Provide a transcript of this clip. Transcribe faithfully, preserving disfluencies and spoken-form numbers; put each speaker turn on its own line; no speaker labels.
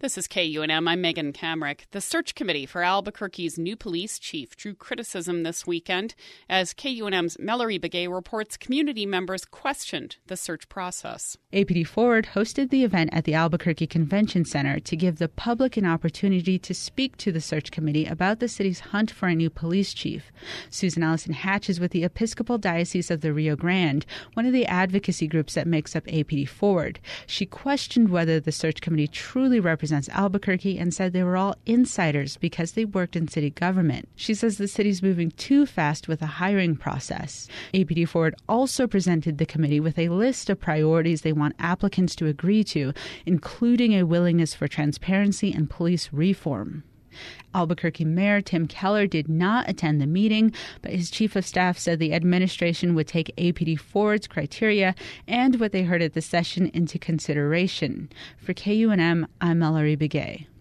This is K U N M. I'm Megan Kamrick. The search committee for Albuquerque's new police chief drew criticism this weekend as K U N M's Mallory Begay reports community members questioned the search process.
A P D Forward hosted the event at the Albuquerque Convention Center to give the public an opportunity to speak to the search committee about the city's hunt for a new police chief. Susan Allison Hatch is with the Episcopal Diocese of the Rio Grande, one of the advocacy groups that makes up A P D Forward. She questioned whether the search committee truly represents Albuquerque and said they were all insiders because they worked in city government. She says the city's moving too fast with the hiring process. A P D Forward also presented the committee with a list of priorities they want applicants to agree to, including a willingness for transparency and police reform. Albuquerque Mayor Tim Keller did not attend the meeting, but his chief of staff said the administration would take A P D Forward's criteria and what they heard at the session into consideration. For K U N M, I'm Mallory Begay.